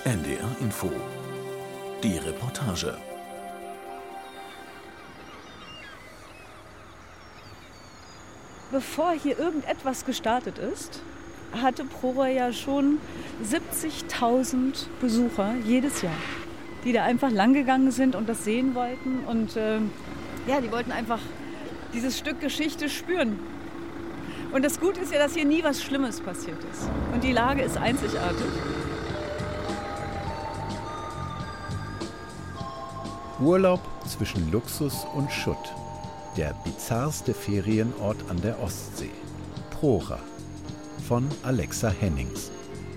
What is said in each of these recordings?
NDR Info. Die Reportage. Bevor hier irgendetwas gestartet ist, hatte Prora ja schon 70.000 Besucher jedes Jahr, die da einfach langgegangen sind und das sehen wollten. Und die wollten einfach dieses Stück Geschichte spüren. Und das Gute ist ja, dass hier nie was Schlimmes passiert ist. Und die Lage ist einzigartig. Urlaub zwischen Luxus und Schutt. Der bizarrste Ferienort an der Ostsee. Prora von Alexa Hennings.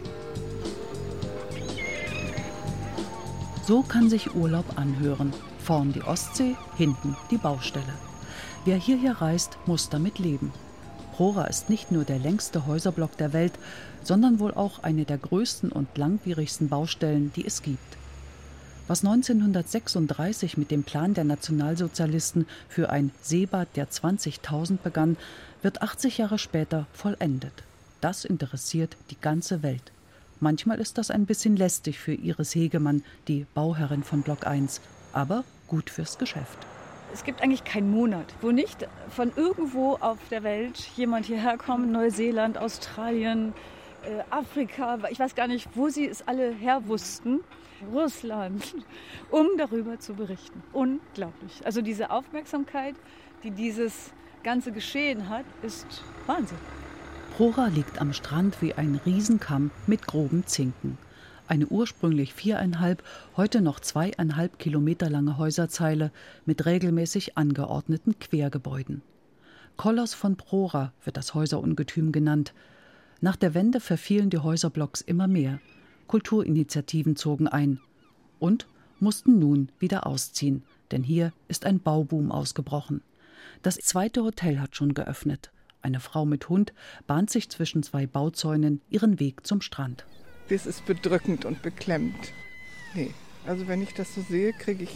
So kann sich Urlaub anhören. Vorn die Ostsee, hinten die Baustelle. Wer hierher reist, muss damit leben. Prora ist nicht nur der längste Häuserblock der Welt, sondern wohl auch eine der größten und langwierigsten Baustellen, die es gibt. Was 1936 mit dem Plan der Nationalsozialisten für ein Seebad der 20.000 begann, wird 80 Jahre später vollendet. Das interessiert die ganze Welt. Manchmal ist das ein bisschen lästig für Iris Hegemann, die Bauherrin von Block 1, aber gut fürs Geschäft. Es gibt eigentlich keinen Monat, wo nicht von irgendwo auf der Welt jemand hierher kommt, Neuseeland, Australien, Afrika, ich weiß gar nicht, wo sie es alle her wussten, Russland, um darüber zu berichten. Unglaublich. Also diese Aufmerksamkeit, die dieses ganze Geschehen hat, ist Wahnsinn. Prora liegt am Strand wie ein Riesenkamm mit groben Zinken. Eine ursprünglich 4,5, heute noch 2,5 Kilometer lange Häuserzeile mit regelmäßig angeordneten Quergebäuden. Koloss von Prora wird das Häuserungetüm genannt. Nach der Wende verfielen die Häuserblocks immer mehr. Kulturinitiativen zogen ein und mussten nun wieder ausziehen, denn hier ist ein Bauboom ausgebrochen. Das zweite Hotel hat schon geöffnet. Eine Frau mit Hund bahnt sich zwischen zwei Bauzäunen ihren Weg zum Strand. Das ist bedrückend und beklemmt. Nee, also wenn ich das so sehe,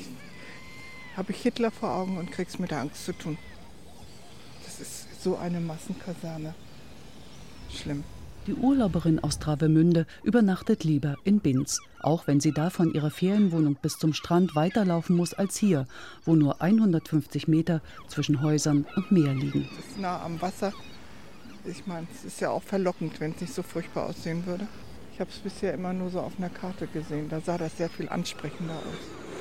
habe ich Hitler vor Augen und krieg's mit der Angst zu tun. Das ist so eine Massenkaserne. Schlimm. Die Urlauberin aus Travemünde übernachtet lieber in Binz, auch wenn sie da von ihrer Ferienwohnung bis zum Strand weiterlaufen muss als hier, wo nur 150 Meter zwischen Häusern und Meer liegen. Das ist nah am Wasser. Ich meine, es ist ja auch verlockend, wenn es nicht so furchtbar aussehen würde. Ich habe es bisher immer nur so auf einer Karte gesehen. Da sah das sehr viel ansprechender aus.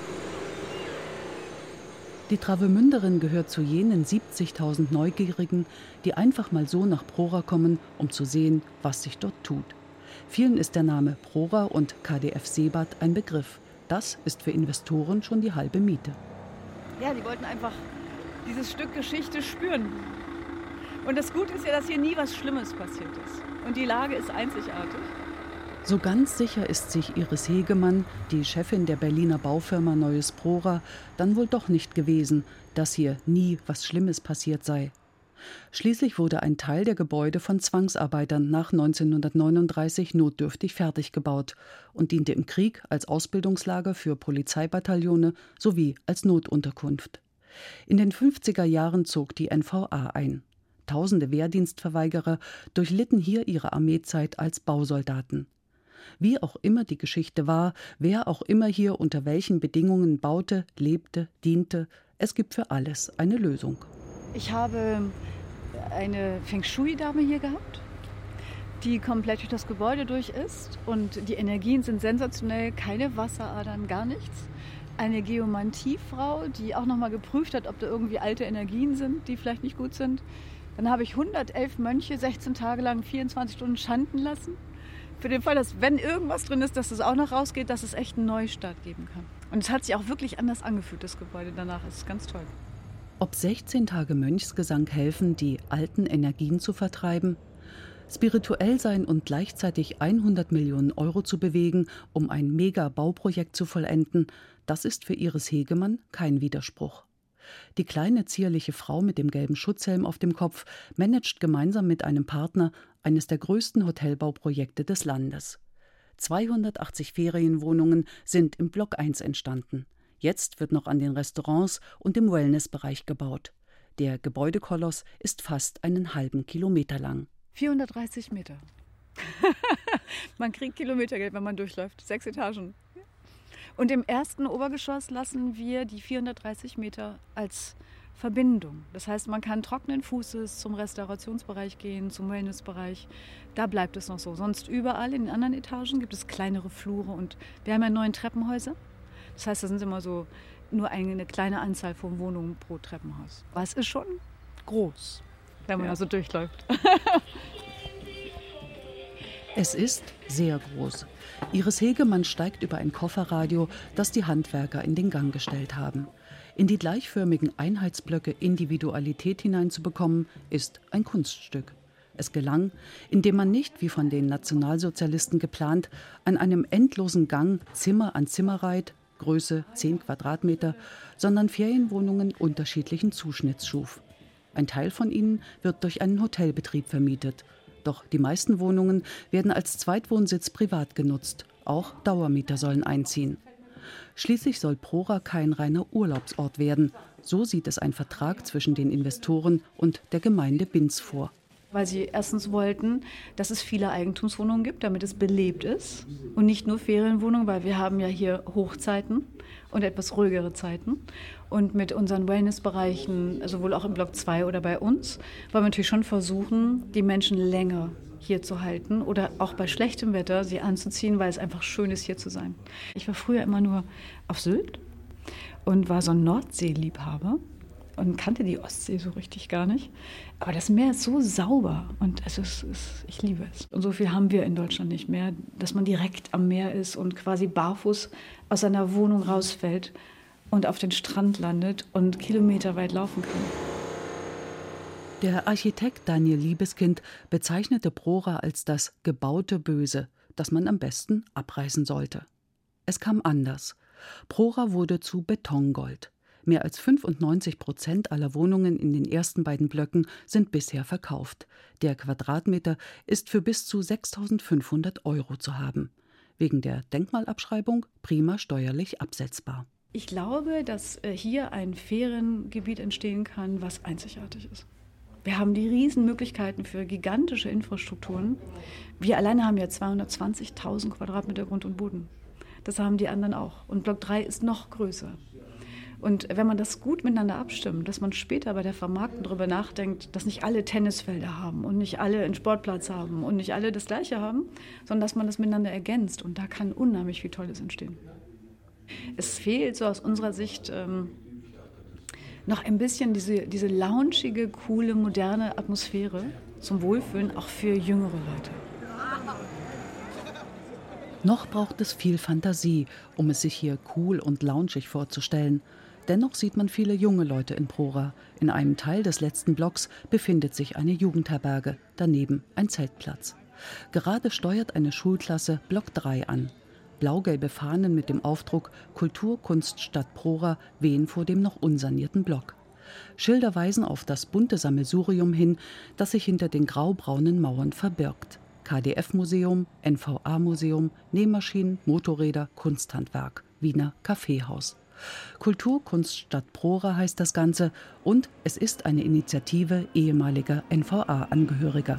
Die Travemünderin gehört zu jenen 70.000 Neugierigen, die einfach mal so nach Prora kommen, um zu sehen, was sich dort tut. Vielen ist der Name Prora und KdF Seebad ein Begriff. Das ist für Investoren schon die halbe Miete. Ja, die wollten einfach dieses Stück Geschichte spüren. Und das Gute ist ja, dass hier nie was Schlimmes passiert ist. Und die Lage ist einzigartig. So ganz sicher ist sich Iris Hegemann, die Chefin der Berliner Baufirma Neues Prora, dann wohl doch nicht gewesen, dass hier nie was Schlimmes passiert sei. Schließlich wurde ein Teil der Gebäude von Zwangsarbeitern nach 1939 notdürftig fertig gebaut und diente im Krieg als Ausbildungslager für Polizeibataillone sowie als Notunterkunft. In den 50er Jahren zog die NVA ein. Tausende Wehrdienstverweigerer durchlitten hier ihre Armeezeit als Bausoldaten. Wie auch immer die Geschichte war, wer auch immer hier unter welchen Bedingungen baute, lebte, diente, es gibt für alles eine Lösung. Ich habe eine Feng Shui-Dame hier gehabt, die komplett durch das Gebäude durch ist. Und die Energien sind sensationell, keine Wasseradern, gar nichts. Eine Geomantiefrau, die auch nochmal geprüft hat, ob da irgendwie alte Energien sind, die vielleicht nicht gut sind. Dann habe ich 111 Mönche 16 Tage lang 24 Stunden schanden lassen. Für den Fall, dass wenn irgendwas drin ist, dass das auch noch rausgeht, dass es echt einen Neustart geben kann. Und es hat sich auch wirklich anders angefühlt, das Gebäude danach. Es ist ganz toll. Ob 16 Tage Mönchsgesang helfen, die alten Energien zu vertreiben? Spirituell sein und gleichzeitig 100 Millionen Euro zu bewegen, um ein Mega-Bauprojekt zu vollenden, das ist für Iris Hegemann kein Widerspruch. Die kleine, zierliche Frau mit dem gelben Schutzhelm auf dem Kopf managt gemeinsam mit einem Partner eines der größten Hotelbauprojekte des Landes. 280 Ferienwohnungen sind im Block 1 entstanden. Jetzt wird noch an den Restaurants und im Wellnessbereich gebaut. Der Gebäudekoloss ist fast einen halben Kilometer lang. 430 Meter. Man kriegt Kilometergeld, wenn man durchläuft. 6 Etagen. Und im ersten Obergeschoss lassen wir die 430 Meter als Verbindung. Das heißt, man kann trockenen Fußes zum Restaurationsbereich gehen, zum Wellnessbereich. Da bleibt es noch so. Sonst überall in den anderen Etagen gibt es kleinere Flure. Und wir haben ja 9 Treppenhäuser. Das heißt, das sind immer so nur eine kleine Anzahl von Wohnungen pro Treppenhaus. Aber es ist schon groß, wenn man da so durchläuft. Es ist sehr groß. Iris Hegemann steigt über ein Kofferradio, das die Handwerker in den Gang gestellt haben. In die gleichförmigen Einheitsblöcke Individualität hineinzubekommen, ist ein Kunststück. Es gelang, indem man nicht, wie von den Nationalsozialisten geplant, an einem endlosen Gang Zimmer an Zimmer reiht, Größe 10 Quadratmeter, sondern Ferienwohnungen unterschiedlichen Zuschnitts schuf. Ein Teil von ihnen wird durch einen Hotelbetrieb vermietet. Doch die meisten Wohnungen werden als Zweitwohnsitz privat genutzt. Auch Dauermieter sollen einziehen. Schließlich soll Prora kein reiner Urlaubsort werden. So sieht es ein Vertrag zwischen den Investoren und der Gemeinde Binz vor. Weil sie erstens wollten, dass es viele Eigentumswohnungen gibt, damit es belebt ist. Und nicht nur Ferienwohnungen, weil wir haben ja hier Hochzeiten und etwas ruhigere Zeiten. Und mit unseren Wellnessbereichen, sowohl auch im Block 2 oder bei uns, wollen wir natürlich schon versuchen, die Menschen länger hier zu halten oder auch bei schlechtem Wetter sie anzuziehen, weil es einfach schön ist, hier zu sein. Ich war früher immer nur auf Sylt und war so ein Nordseeliebhaber und kannte die Ostsee so richtig gar nicht. Aber das Meer ist so sauber und ich liebe es. Und so viel haben wir in Deutschland nicht mehr, dass man direkt am Meer ist und quasi barfuß aus seiner Wohnung rausfällt und auf den Strand landet und kilometerweit laufen kann. Der Architekt Daniel Liebeskind bezeichnete Prora als das gebaute Böse, das man am besten abreißen sollte. Es kam anders. Prora wurde zu Betongold. Mehr als 95% aller Wohnungen in den ersten beiden Blöcken sind bisher verkauft. Der Quadratmeter ist für bis zu 6.500 € zu haben. Wegen der Denkmalabschreibung prima steuerlich absetzbar. Ich glaube, dass hier ein Feriengebiet entstehen kann, was einzigartig ist. Wir haben die Riesenmöglichkeiten für gigantische Infrastrukturen. Wir alleine haben ja 220.000 Quadratmeter Grund und Boden. Das haben die anderen auch. Und Block 3 ist noch größer. Und wenn man das gut miteinander abstimmt, dass man später bei der Vermarktung darüber nachdenkt, dass nicht alle Tennisfelder haben und nicht alle einen Sportplatz haben und nicht alle das Gleiche haben, sondern dass man das miteinander ergänzt. Und da kann unheimlich viel Tolles entstehen. Es fehlt so aus unserer Sicht noch ein bisschen diese loungige, coole, moderne Atmosphäre zum Wohlfühlen, auch für jüngere Leute. Noch braucht es viel Fantasie, um es sich hier cool und loungig vorzustellen. Dennoch sieht man viele junge Leute in Prora. In einem Teil des letzten Blocks befindet sich eine Jugendherberge, daneben ein Zeltplatz. Gerade steuert eine Schulklasse Block 3 an. Blau-gelbe Fahnen mit dem Aufdruck Kultur, Kunst, Stadt Prora wehen vor dem noch unsanierten Block. Schilder weisen auf das bunte Sammelsurium hin, das sich hinter den graubraunen Mauern verbirgt. KdF-Museum, NVA-Museum, Nähmaschinen, Motorräder, Kunsthandwerk, Wiener Kaffeehaus. Kultur, Kunst, Stadt Prora heißt das Ganze und es ist eine Initiative ehemaliger NVA-Angehöriger.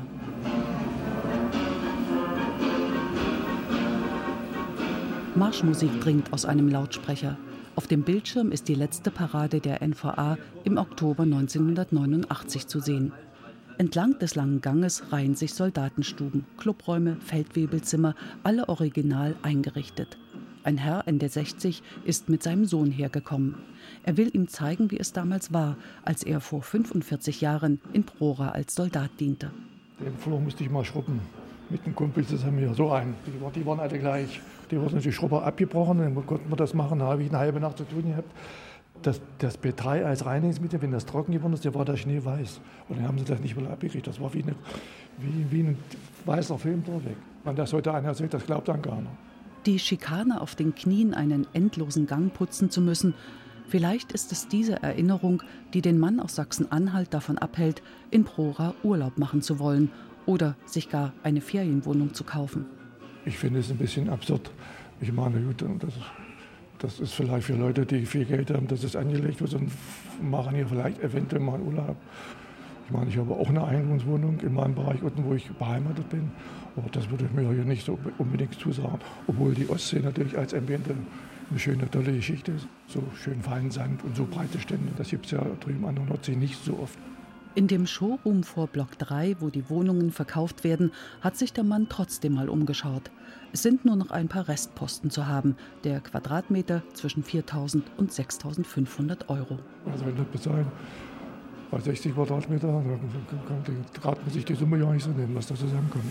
Marschmusik dringt aus einem Lautsprecher. Auf dem Bildschirm ist die letzte Parade der NVA im Oktober 1989 zu sehen. Entlang des langen Ganges reihen sich Soldatenstuben, Clubräume, Feldwebelzimmer, alle original eingerichtet. Ein Herr Ende 60 ist mit seinem Sohn hergekommen. Er will ihm zeigen, wie es damals war, als er vor 45 Jahren in Prora als Soldat diente. Den Flur musste ich mal schrubben. Mit einem Kumpel zusammen hier, so ein. Die waren alle gleich. Die wurden die Schrubber abgebrochen, dann konnten wir das machen, da habe ich eine halbe Nacht zu tun gehabt. Das B3 als Reinigungsmittel, wenn das trocken geworden ist, der war da schneeweiß. Und dann haben sie das nicht mehr abgekriegt. Das war wie ein weißer Film durchweg. Wenn das heute einer erzählt, das glaubt dann keiner. Die Schikane, auf den Knien einen endlosen Gang putzen zu müssen, vielleicht ist es diese Erinnerung, die den Mann aus Sachsen-Anhalt davon abhält, in Prora Urlaub machen zu wollen oder sich gar eine Ferienwohnung zu kaufen. Ich finde es ein bisschen absurd. Ich meine, gut, das ist vielleicht für Leute, die viel Geld haben, dass es angelegt wird und machen hier vielleicht eventuell mal einen Urlaub. Ich meine, ich habe auch eine Einwohnswohnung in meinem Bereich unten, wo ich beheimatet bin. Aber das würde mir hier nicht so unbedingt zusagen. Obwohl die Ostsee natürlich als Ambiente eine schöne, tolle Geschichte ist. So schön feinen Sand und so breite Stände, das gibt es ja drüben an der Nordsee nicht so oft. In dem Showroom vor Block 3, wo die Wohnungen verkauft werden, hat sich der Mann trotzdem mal umgeschaut. Es sind nur noch ein paar Restposten zu haben. Der Quadratmeter zwischen 4.000 und 6.500 Euro. Also wenn das bezahlen, bei 60 Quadratmeter, dann traut man sich die Summe ja nicht so nehmen, was da zusammenkommt.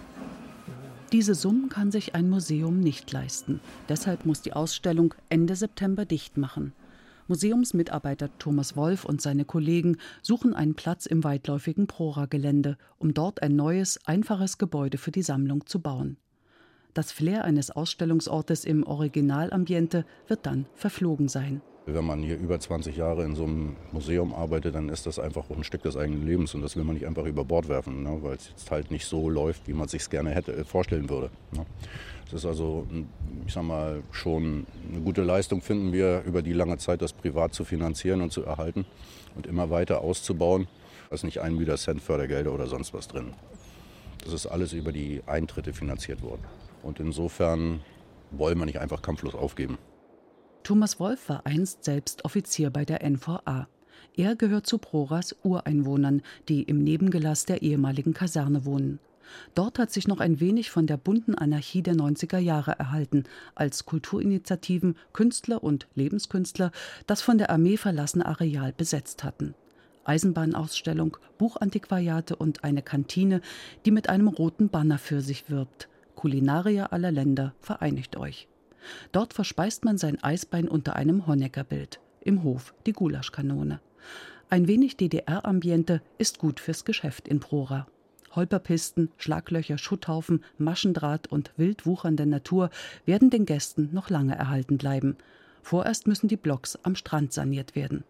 Diese Summen kann sich ein Museum nicht leisten. Deshalb muss die Ausstellung Ende September dicht machen. Museumsmitarbeiter Thomas Wolf und seine Kollegen suchen einen Platz im weitläufigen Prora-Gelände, um dort ein neues, einfaches Gebäude für die Sammlung zu bauen. Das Flair eines Ausstellungsortes im Originalambiente wird dann verflogen sein. Wenn man hier über 20 Jahre in so einem Museum arbeitet, dann ist das einfach auch ein Stück des eigenen Lebens und das will man nicht einfach über Bord werfen, ne, weil es jetzt halt nicht so läuft, wie man es sich gerne hätte vorstellen würde. Ne. Es ist also, ich sag mal, schon eine gute Leistung, finden wir, über die lange Zeit das privat zu finanzieren und zu erhalten und immer weiter auszubauen. Da ist nicht ein Müder Cent Fördergelder oder sonst was drin. Das ist alles über die Eintritte finanziert worden. Und insofern wollen wir nicht einfach kampflos aufgeben. Thomas Wolf war einst selbst Offizier bei der NVA. Er gehört zu Proras Ureinwohnern, die im Nebengelass der ehemaligen Kaserne wohnen. Dort hat sich noch ein wenig von der bunten Anarchie der 90er Jahre erhalten, als Kulturinitiativen, Künstler und Lebenskünstler das von der Armee verlassene Areal besetzt hatten. Eisenbahnausstellung, Buchantiquariate und eine Kantine, die mit einem roten Banner für sich wirbt. Kulinarier aller Länder, vereinigt euch. Dort verspeist man sein Eisbein unter einem Honeckerbild. Im Hof die Gulaschkanone. Ein wenig DDR-Ambiente ist gut fürs Geschäft in Prora. Holperpisten, Schlaglöcher, Schutthaufen, Maschendraht und wild wuchernde Natur werden den Gästen noch lange erhalten bleiben. Vorerst müssen die Blocks am Strand saniert werden.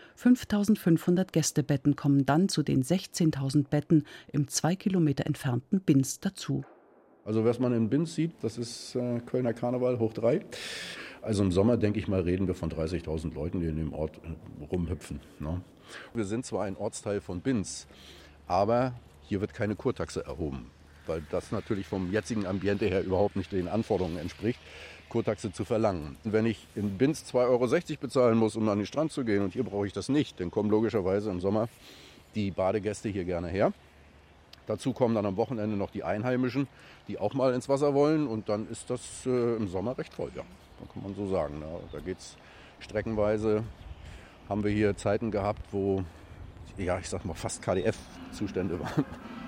5.500 Gästebetten kommen dann zu den 16.000 Betten im 2 Kilometer entfernten Binz dazu. Also was man in Binz sieht, das ist Kölner Karneval hoch 3. Also im Sommer, denke ich mal, reden wir von 30.000 Leuten, die in dem Ort rumhüpfen. Ne? Wir sind zwar ein Ortsteil von Binz, aber hier wird keine Kurtaxe erhoben, weil das natürlich vom jetzigen Ambiente her überhaupt nicht den Anforderungen entspricht, Kurtaxe zu verlangen. Wenn ich in Binz 2,60 Euro bezahlen muss, um an den Strand zu gehen, und hier brauche ich das nicht, dann kommen logischerweise im Sommer die Badegäste hier gerne her. Dazu kommen dann am Wochenende noch die Einheimischen, die auch mal ins Wasser wollen, und dann ist das im Sommer recht voll, ja. Da kann man so sagen. Ja. Da geht es streckenweise, haben wir hier Zeiten gehabt, wo, ja, ich sag mal, fast KdF-Zustände waren.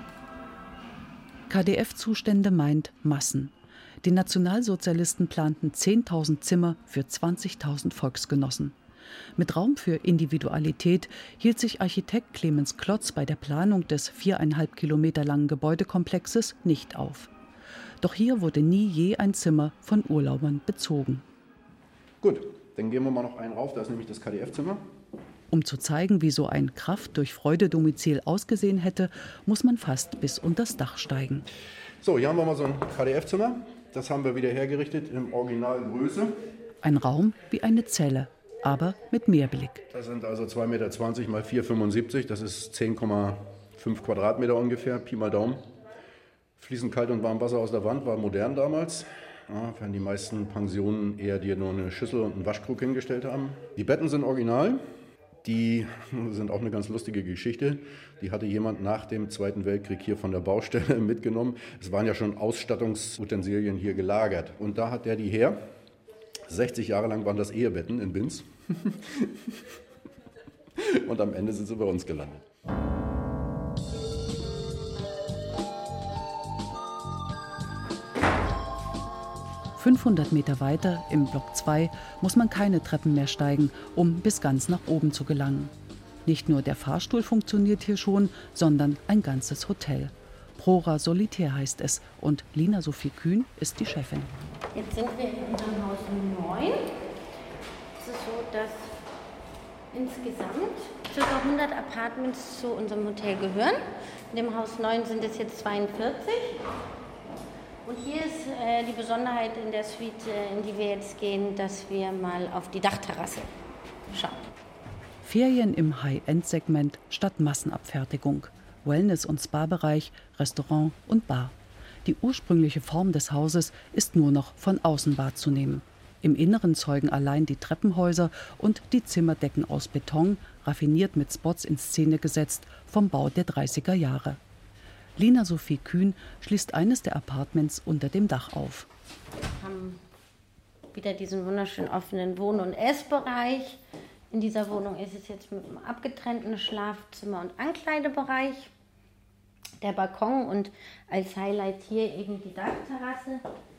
KdF-Zustände meint Massen. Die Nationalsozialisten planten 10.000 Zimmer für 20.000 Volksgenossen. Mit Raum für Individualität hielt sich Architekt Clemens Klotz bei der Planung des 4,5 Kilometer langen Gebäudekomplexes nicht auf. Doch hier wurde nie je ein Zimmer von Urlaubern bezogen. Gut, dann gehen wir mal noch einen rauf, da ist nämlich das KdF-Zimmer. Um zu zeigen, wie so ein Kraft-durch-Freude-Domizil ausgesehen hätte, muss man fast bis unters Dach steigen. So, hier haben wir mal so ein KdF-Zimmer. Das haben wir wieder hergerichtet in Originalgröße. Ein Raum wie eine Zelle, aber mit Meerblick. Das sind also 2,20 Meter mal 4,75 Meter. Das ist 10,5 Quadratmeter ungefähr, Pi mal Daumen. Fließend kalt und warm Wasser aus der Wand, war modern damals. Ja, während die meisten Pensionen eher dir nur eine Schüssel und einen Waschkrug hingestellt haben. Die Betten sind original. Die sind auch eine ganz lustige Geschichte. Die hatte jemand nach dem Zweiten Weltkrieg hier von der Baustelle mitgenommen. Es waren ja schon Ausstattungsutensilien hier gelagert. Und da hat der die her. 60 Jahre lang waren das Ehebetten in Binz. Und am Ende sind sie bei uns gelandet. ...500 Meter weiter, im Block 2, muss man keine Treppen mehr steigen, um bis ganz nach oben zu gelangen. Nicht nur der Fahrstuhl funktioniert hier schon, sondern ein ganzes Hotel. Prora Solitär heißt es, und Lina Sophie Kühn ist die Chefin. Jetzt sind wir in unserem Haus 9. Es ist so, dass insgesamt ca. 100 Apartments zu unserem Hotel gehören. In dem Haus 9 sind es jetzt 42. Und hier ist die Besonderheit in der Suite, in die wir jetzt gehen, dass wir mal auf die Dachterrasse schauen. Ferien im High-End-Segment statt Massenabfertigung. Wellness- und Spa-Bereich, Restaurant und Bar. Die ursprüngliche Form des Hauses ist nur noch von außen wahrzunehmen. Im Inneren zeugen allein die Treppenhäuser und die Zimmerdecken aus Beton, raffiniert mit Spots in Szene gesetzt, vom Bau der 30er Jahre. Lina Sophie Kühn schließt eines der Appartements unter dem Dach auf. Wir haben wieder diesen wunderschönen offenen Wohn- und Essbereich. In dieser Wohnung ist es jetzt mit einem abgetrennten Schlafzimmer und Ankleidebereich. Der Balkon und als Highlight hier eben die Dachterrasse.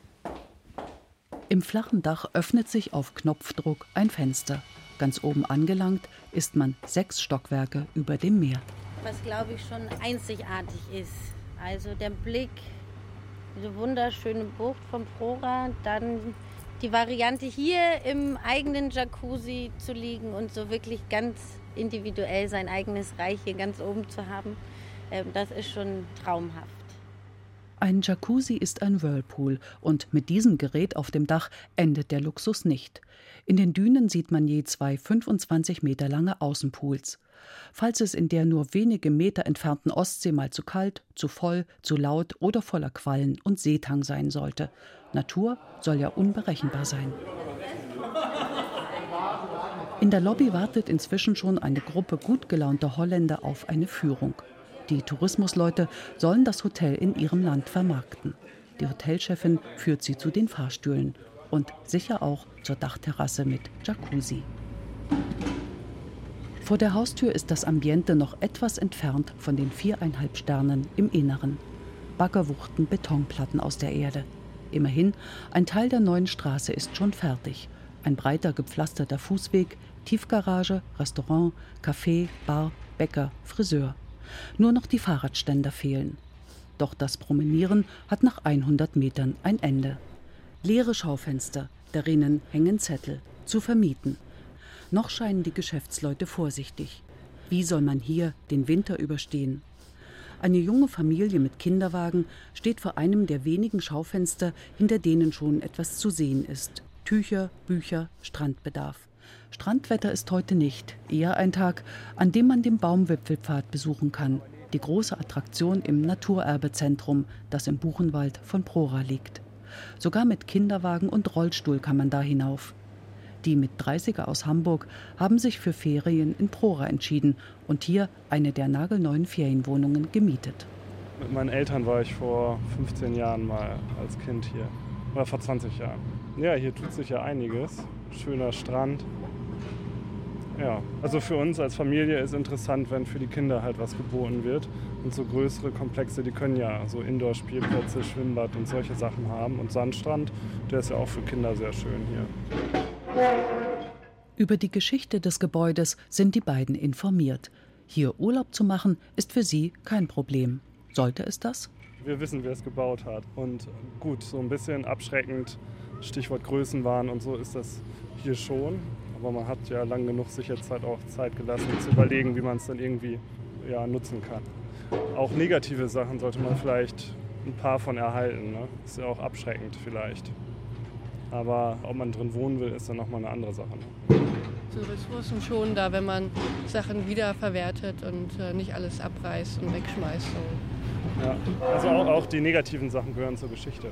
Im flachen Dach öffnet sich auf Knopfdruck ein Fenster. Ganz oben angelangt ist man 6 Stockwerke über dem Meer. Was, glaube ich, schon einzigartig ist. Also der Blick, diese wunderschöne Bucht von Prora, dann die Variante hier im eigenen Jacuzzi zu liegen und so wirklich ganz individuell sein eigenes Reich hier ganz oben zu haben, das ist schon traumhaft. Ein Jacuzzi ist ein Whirlpool und mit diesem Gerät auf dem Dach endet der Luxus nicht. In den Dünen sieht man je 2 25 Meter lange Außenpools. Falls es in der nur wenige Meter entfernten Ostsee mal zu kalt, zu voll, zu laut oder voller Quallen und Seetang sein sollte. Natur soll ja unberechenbar sein. In der Lobby wartet inzwischen schon eine Gruppe gut gelaunter Holländer auf eine Führung. Die Tourismusleute sollen das Hotel in ihrem Land vermarkten. Die Hotelchefin führt sie zu den Fahrstühlen und sicher auch zur Dachterrasse mit Jacuzzi. Vor der Haustür ist das Ambiente noch etwas entfernt von den 4,5 Sternen im Inneren. Bagger wuchten Betonplatten aus der Erde. Immerhin, ein Teil der neuen Straße ist schon fertig. Ein breiter gepflasterter Fußweg, Tiefgarage, Restaurant, Café, Bar, Bäcker, Friseur. Nur noch die Fahrradständer fehlen. Doch das Promenieren hat nach 100 Metern ein Ende. Leere Schaufenster, darinnen hängen Zettel, zu vermieten. Noch scheinen die Geschäftsleute vorsichtig. Wie soll man hier den Winter überstehen? Eine junge Familie mit Kinderwagen steht vor einem der wenigen Schaufenster, hinter denen schon etwas zu sehen ist. Tücher, Bücher, Strandbedarf. Strandwetter ist heute nicht, eher ein Tag, an dem man den Baumwipfelpfad besuchen kann, die große Attraktion im Naturerbezentrum, das im Buchenwald von Prora liegt. Sogar mit Kinderwagen und Rollstuhl kann man da hinauf. Die mit 30er aus Hamburg haben sich für Ferien in Prora entschieden und hier eine der nagelneuen Ferienwohnungen gemietet. Mit meinen Eltern war ich vor 15 Jahren mal als Kind hier, oder vor 20 Jahren. Ja, hier tut sich ja einiges. Schöner Strand. Ja, also für uns als Familie ist interessant, wenn für die Kinder halt was geboten wird. Und so größere Komplexe, die können ja so Indoor-Spielplätze, Schwimmbad und solche Sachen haben. Und Sandstrand, der ist ja auch für Kinder sehr schön hier. Über die Geschichte des Gebäudes sind die beiden informiert. Hier Urlaub zu machen, ist für sie kein Problem. Sollte es das? Wir wissen, wer es gebaut hat. Und gut, so ein bisschen abschreckend, Stichwort Größenwahn und so ist das hier schon. Aber man hat ja lang genug sich jetzt halt auch Zeit gelassen, zu überlegen, wie man es dann irgendwie nutzen kann. Auch negative Sachen sollte man vielleicht ein paar von erhalten. Ne? Ist ja auch abschreckend vielleicht. Aber ob man drin wohnen will, ist dann nochmal eine andere Sache. Ne? So Ressourcen schon da, wenn man Sachen wiederverwertet und nicht alles abreißt und wegschmeißt. So. Ja, also auch die negativen Sachen gehören zur Geschichte.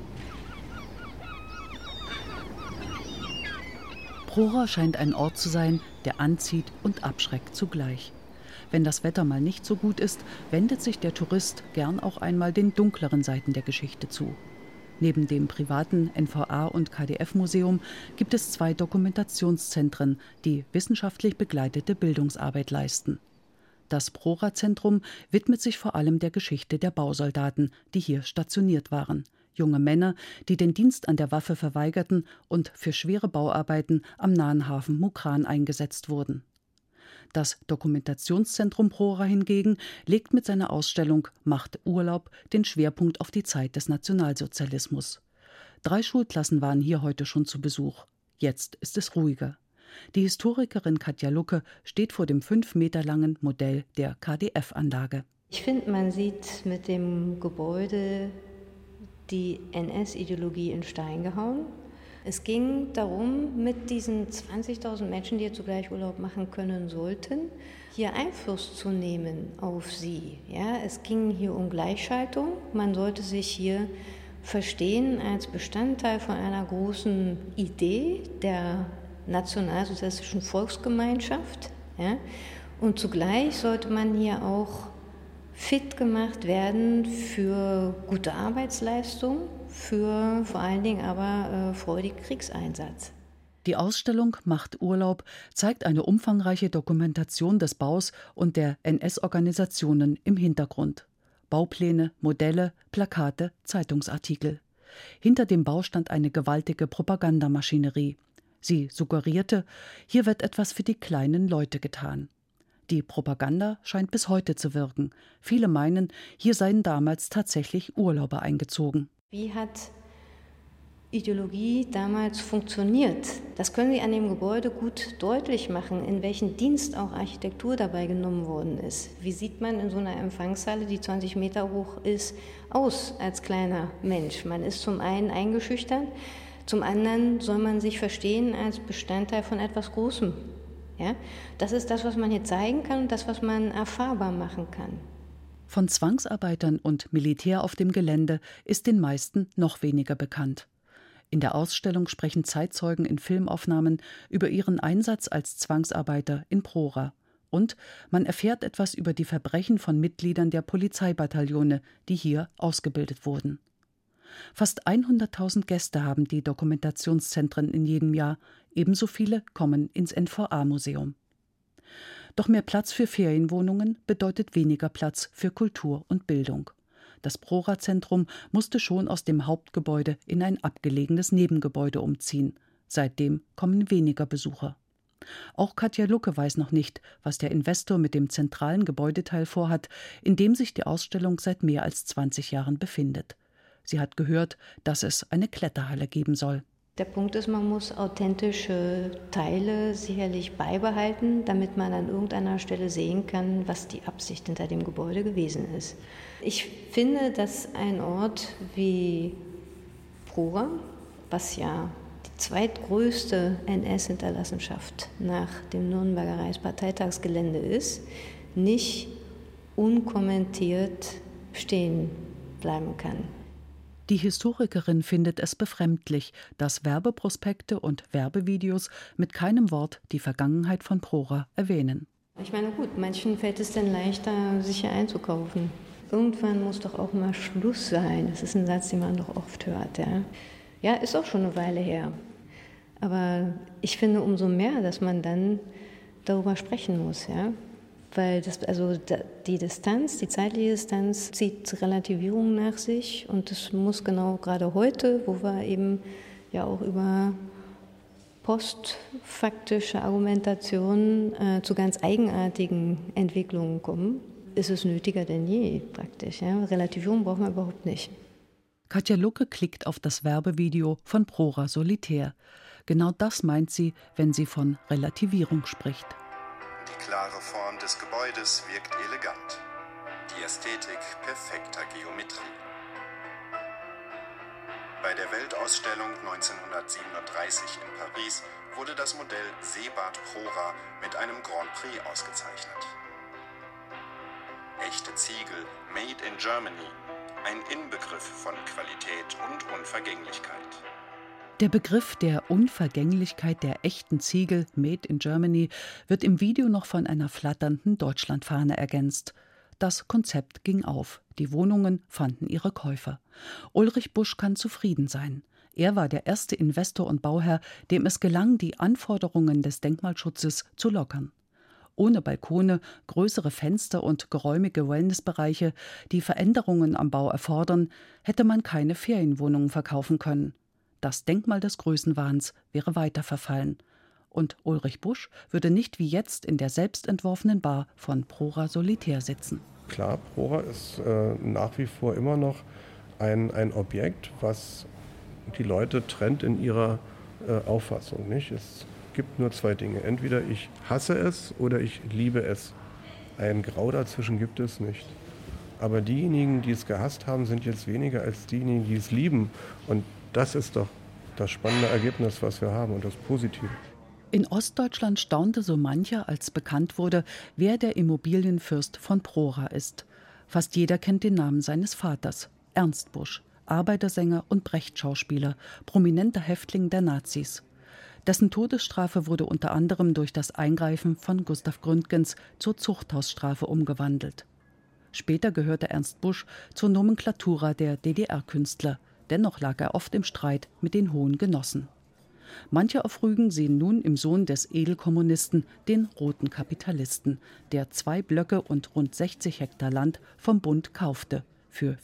Prora scheint ein Ort zu sein, der anzieht und abschreckt zugleich. Wenn das Wetter mal nicht so gut ist, wendet sich der Tourist gern auch einmal den dunkleren Seiten der Geschichte zu. Neben dem privaten NVA- und KdF-Museum gibt es 2 Dokumentationszentren, die wissenschaftlich begleitete Bildungsarbeit leisten. Das Prora-Zentrum widmet sich vor allem der Geschichte der Bausoldaten, die hier stationiert waren. Junge Männer, die den Dienst an der Waffe verweigerten und für schwere Bauarbeiten am nahen Hafen Mukran eingesetzt wurden. Das Dokumentationszentrum Prora hingegen legt mit seiner Ausstellung »Macht Urlaub« den Schwerpunkt auf die Zeit des Nationalsozialismus. 3 Schulklassen waren hier heute schon zu Besuch. Jetzt ist es ruhiger. Die Historikerin Katja Lucke steht vor dem 5 Meter langen Modell der KdF-Anlage. Ich finde, man sieht mit dem Gebäude die NS-Ideologie in Stein gehauen. Es ging darum, mit diesen 20.000 Menschen, die hier zugleich Urlaub machen können sollten, hier Einfluss zu nehmen auf sie. Ja, es ging hier um Gleichschaltung. Man sollte sich hier verstehen als Bestandteil von einer großen Idee der nationalsozialistischen Volksgemeinschaft. Ja? Und zugleich sollte man hier auch fit gemacht werden für gute Arbeitsleistung, für vor allen Dingen aber freudigen Kriegseinsatz. Die Ausstellung Macht Urlaub zeigt eine umfangreiche Dokumentation des Baus und der NS-Organisationen im Hintergrund. Baupläne, Modelle, Plakate, Zeitungsartikel. Hinter dem Bau stand eine gewaltige Propagandamaschinerie. Sie suggerierte, hier wird etwas für die kleinen Leute getan. Die Propaganda scheint bis heute zu wirken. Viele meinen, hier seien damals tatsächlich Urlauber eingezogen. Wie hat Ideologie damals funktioniert? Das können Sie an dem Gebäude gut deutlich machen, in welchen Dienst auch Architektur dabei genommen worden ist. Wie sieht man in so einer Empfangshalle, die 20 Meter hoch ist, aus als kleiner Mensch? Man ist zum einen eingeschüchtert, zum anderen soll man sich verstehen als Bestandteil von etwas Großem. Ja? Das ist das, was man hier zeigen kann und das, was man erfahrbar machen kann. Von Zwangsarbeitern und Militär auf dem Gelände ist den meisten noch weniger bekannt. In der Ausstellung sprechen Zeitzeugen in Filmaufnahmen über ihren Einsatz als Zwangsarbeiter in Prora. Und man erfährt etwas über die Verbrechen von Mitgliedern der Polizeibataillone, die hier ausgebildet wurden. Fast 100.000 Gäste haben die Dokumentationszentren in jedem Jahr. Ebenso viele kommen ins NVA-Museum. Doch mehr Platz für Ferienwohnungen bedeutet weniger Platz für Kultur und Bildung. Das Prora-Zentrum musste schon aus dem Hauptgebäude in ein abgelegenes Nebengebäude umziehen. Seitdem kommen weniger Besucher. Auch Katja Lucke weiß noch nicht, was der Investor mit dem zentralen Gebäudeteil vorhat, in dem sich die Ausstellung seit mehr als 20 Jahren befindet. Sie hat gehört, dass es eine Kletterhalle geben soll. Der Punkt ist, man muss authentische Teile sicherlich beibehalten, damit man an irgendeiner Stelle sehen kann, was die Absicht hinter dem Gebäude gewesen ist. Ich finde, dass ein Ort wie Prora, was ja die zweitgrößte NS-Hinterlassenschaft nach dem Nürnberger Reichsparteitagsgelände ist, nicht unkommentiert stehen bleiben kann. Die Historikerin findet es befremdlich, dass Werbeprospekte und Werbevideos mit keinem Wort die Vergangenheit von Prora erwähnen. Ich meine, gut, manchen fällt es dann leichter, sich hier einzukaufen. Irgendwann muss doch auch mal Schluss sein. Das ist ein Satz, den man doch oft hört. Ja, ist auch schon eine Weile her. Aber ich finde umso mehr, dass man dann darüber sprechen muss, ja. Weil die Distanz, die zeitliche Distanz zieht Relativierung nach sich und es muss genau gerade heute, wo wir eben ja auch über postfaktische Argumentationen zu ganz eigenartigen Entwicklungen kommen, ist es nötiger denn je praktisch. Ja? Relativierung braucht man überhaupt nicht. Katja Lucke klickt auf das Werbevideo von Prora Solitär. Genau das meint sie, wenn sie von Relativierung spricht. Die klare Form des Gebäudes wirkt elegant. Die Ästhetik perfekter Geometrie. Bei der Weltausstellung 1937 in Paris wurde das Modell Seebad Prora mit einem Grand Prix ausgezeichnet. Echte Ziegel, made in Germany, ein Inbegriff von Qualität und Unvergänglichkeit. Der Begriff der Unvergänglichkeit der echten Ziegel Made in Germany wird im Video noch von einer flatternden Deutschlandfahne ergänzt. Das Konzept ging auf. Die Wohnungen fanden ihre Käufer. Ulrich Busch kann zufrieden sein. Er war der erste Investor und Bauherr, dem es gelang, die Anforderungen des Denkmalschutzes zu lockern. Ohne Balkone, größere Fenster und geräumige Wellnessbereiche, die Veränderungen am Bau erfordern, hätte man keine Ferienwohnungen verkaufen können. Das Denkmal des Größenwahns wäre weiter verfallen. Und Ulrich Busch würde nicht wie jetzt in der selbstentworfenen Bar von Prora Solitär sitzen. Klar, Prora ist nach wie vor immer noch ein Objekt, was die Leute trennt in ihrer Auffassung. Nicht? Es gibt nur zwei Dinge. Entweder ich hasse es oder ich liebe es. Ein Grau dazwischen gibt es nicht. Aber diejenigen, die es gehasst haben, sind jetzt weniger als diejenigen, die es lieben. Und das ist doch das spannende Ergebnis, was wir haben und das Positive. In Ostdeutschland staunte so mancher, als bekannt wurde, wer der Immobilienfürst von Prora ist. Fast jeder kennt den Namen seines Vaters, Ernst Busch, Arbeitersänger und Brecht-Schauspieler, prominenter Häftling der Nazis. Dessen Todesstrafe wurde unter anderem durch das Eingreifen von Gustav Gründgens zur Zuchthausstrafe umgewandelt. Später gehörte Ernst Busch zur Nomenklatura der DDR-Künstler. Dennoch lag er oft im Streit mit den hohen Genossen. Manche auf Rügen sehen nun im Sohn des Edelkommunisten den roten Kapitalisten, der 2 Blöcke und rund 60 Hektar Land vom Bund kaufte für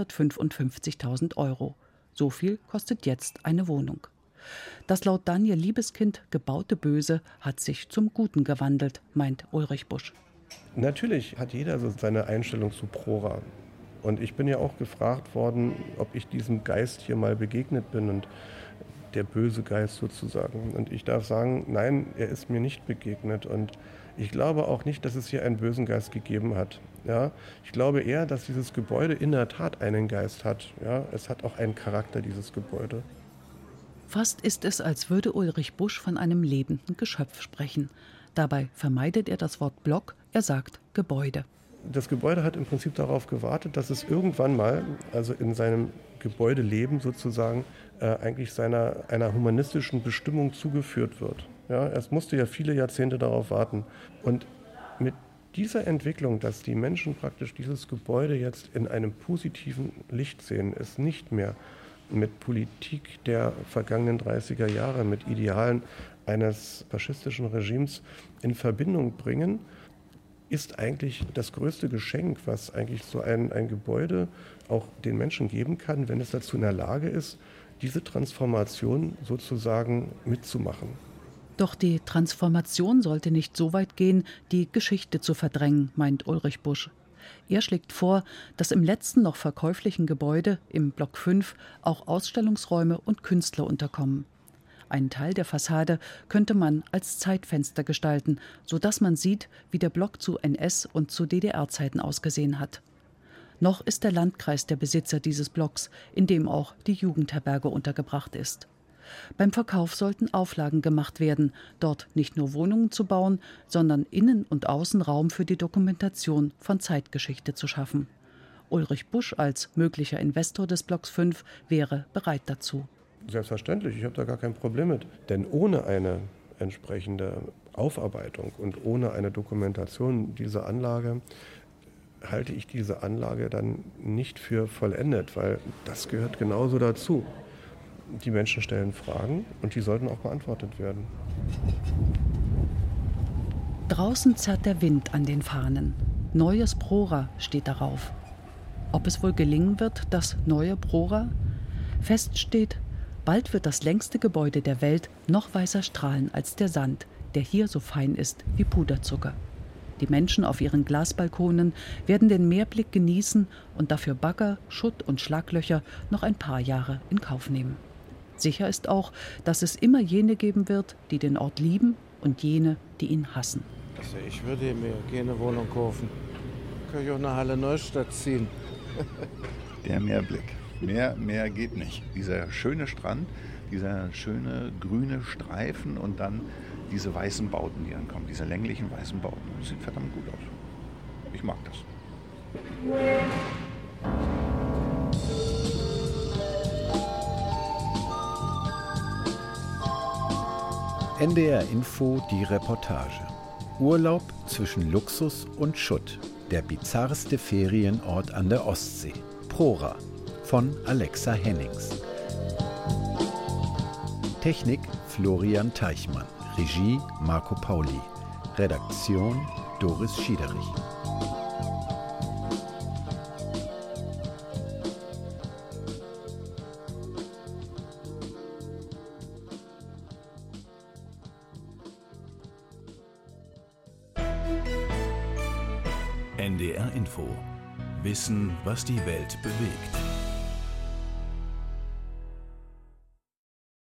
455.000 €. So viel kostet jetzt eine Wohnung. Das laut Daniel Liebeskind gebaute Böse hat sich zum Guten gewandelt, meint Ulrich Busch. Natürlich hat jeder so seine Einstellung zu Prora. Und ich bin ja auch gefragt worden, ob ich diesem Geist hier mal begegnet bin und der böse Geist sozusagen. Und ich darf sagen, nein, er ist mir nicht begegnet. Und ich glaube auch nicht, dass es hier einen bösen Geist gegeben hat. Ja, ich glaube eher, dass dieses Gebäude in der Tat einen Geist hat. Ja, es hat auch einen Charakter, dieses Gebäude. Fast ist es, als würde Ulrich Busch von einem lebenden Geschöpf sprechen. Dabei vermeidet er das Wort Block, er sagt Gebäude. Das Gebäude hat im Prinzip darauf gewartet, dass es irgendwann mal, also in seinem Gebäudeleben sozusagen, eigentlich einer humanistischen Bestimmung zugeführt wird. Ja, es musste ja viele Jahrzehnte darauf warten. Und mit dieser Entwicklung, dass die Menschen praktisch dieses Gebäude jetzt in einem positiven Licht sehen, es nicht mehr mit Politik der vergangenen 30er Jahre, mit Idealen eines faschistischen Regimes in Verbindung bringen, ist eigentlich das größte Geschenk, was eigentlich so ein Gebäude auch den Menschen geben kann, wenn es dazu in der Lage ist, diese Transformation sozusagen mitzumachen. Doch die Transformation sollte nicht so weit gehen, die Geschichte zu verdrängen, meint Ulrich Busch. Er schlägt vor, dass im letzten noch verkäuflichen Gebäude, im Block 5, auch Ausstellungsräume und Künstler unterkommen. Einen Teil der Fassade könnte man als Zeitfenster gestalten, sodass man sieht, wie der Block zu NS- und zu DDR-Zeiten ausgesehen hat. Noch ist der Landkreis der Besitzer dieses Blocks, in dem auch die Jugendherberge untergebracht ist. Beim Verkauf sollten Auflagen gemacht werden, dort nicht nur Wohnungen zu bauen, sondern Innen- und Außenraum für die Dokumentation von Zeitgeschichte zu schaffen. Ulrich Busch als möglicher Investor des Blocks 5 wäre bereit dazu. Selbstverständlich, ich habe da gar kein Problem mit. Denn ohne eine entsprechende Aufarbeitung und ohne eine Dokumentation dieser Anlage halte ich diese Anlage dann nicht für vollendet, weil das gehört genauso dazu. Die Menschen stellen Fragen und die sollten auch beantwortet werden. Draußen zerrt der Wind an den Fahnen. Neues Prora steht darauf. Ob es wohl gelingen wird, das neue Prora? Fest steht, bald wird das längste Gebäude der Welt noch weißer strahlen als der Sand, der hier so fein ist wie Puderzucker. Die Menschen auf ihren Glasbalkonen werden den Meerblick genießen und dafür Bagger, Schutt und Schlaglöcher noch ein paar Jahre in Kauf nehmen. Sicher ist auch, dass es immer jene geben wird, die den Ort lieben und jene, die ihn hassen. Also ich würde mir gerne Wohnung kaufen. Kann ich auch nach Halle Neustadt ziehen. Der Meerblick. Mehr geht nicht. Dieser schöne Strand, dieser schöne grüne Streifen und dann diese weißen Bauten, die ankommen, diese länglichen weißen Bauten. Das sieht verdammt gut aus. Ich mag das. NDR Info, die Reportage. Urlaub zwischen Luxus und Schutt. Der bizarrste Ferienort an der Ostsee. Prora von Alexa Hennings. Technik Florian Teichmann. Regie Marco Pauli. Redaktion Doris Schiederich. NDR Info. Wissen, was die Welt bewegt.